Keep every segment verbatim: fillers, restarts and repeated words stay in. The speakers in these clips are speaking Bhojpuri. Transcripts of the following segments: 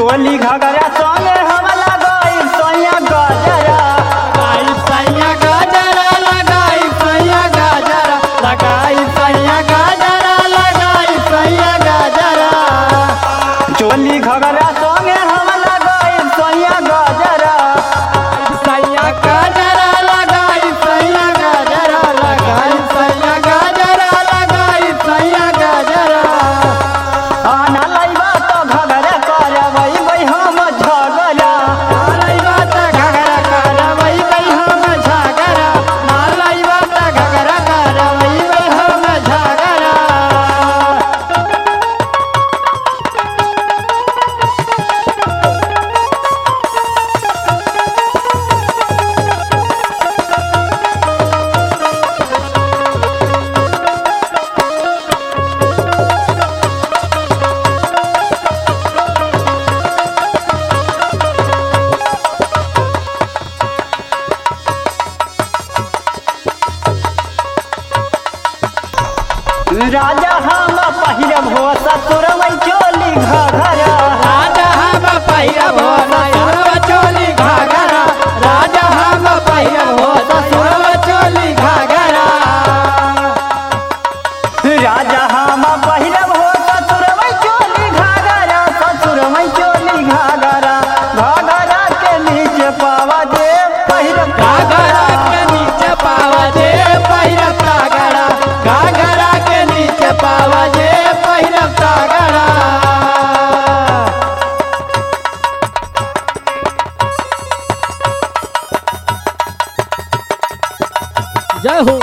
चोली घगरा संगे हमला गई सैया गजरा लगाई सैया गजरा लगाई सैया गजरा लगाई सैया गजरा लगाई सैया गजरा चोली घगरा संगे हमला गई सैया गजरा सैया गजरा लगाई सैया गजरा लगाई सैया गजरा लगाई सैया गजरा आना लइबा तो घगरा करवई बई हम झगड़ा नालैबा त घगरा करवई बई हम झगरा नालैबा त घगरा करवई बई हम झगरा राजा हम पहिरब हो ससुरवई चोली घगरा राजा हम पहिरब हो ससुरवा चोली घाघरा राजा हम पहिरब हो ससुरवा चोली घाघरा राजा हम पहिरब हो ससुरवई चोली घगरा ससुरवई चोली घगरा घगरा के नीचे पावा दे पहिरब घाघरा के नीचे पावा दे पहिरब घाघरा घाघरा के नीचे पावा दे पहिरब घाघरा जय हो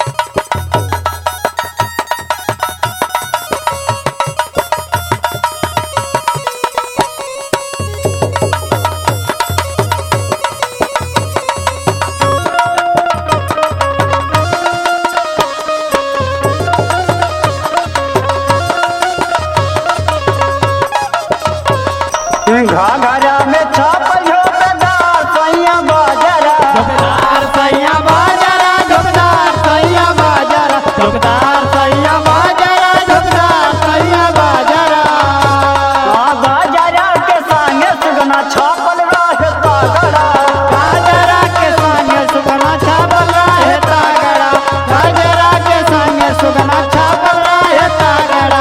घगरा में छापल झोपदार सैया बाजरा झोपदार सैया बाजरा झोपदार सैया बाजरा झोपदार सैया बाजरा झोपदार सैया बाजरा आ बाजरा के संगे सुगना छापल रहे तगड़ा बाजरा के संगे सुगना छापल रहे तागड़ा बाजरा के संगे सुगना छापल रहे तागड़ा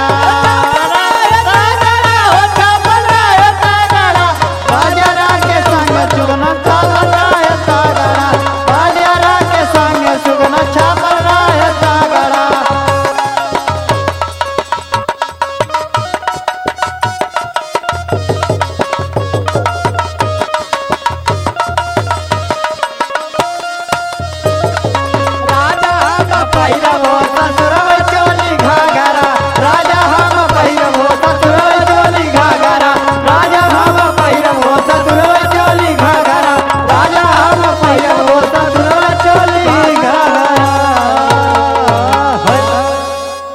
बाजरा के संगे सुगना छापल रहे तागड़ा बाजरा के संगे सुगना छापल रहे तागड़ा राजा हम पहिरब हो ससुर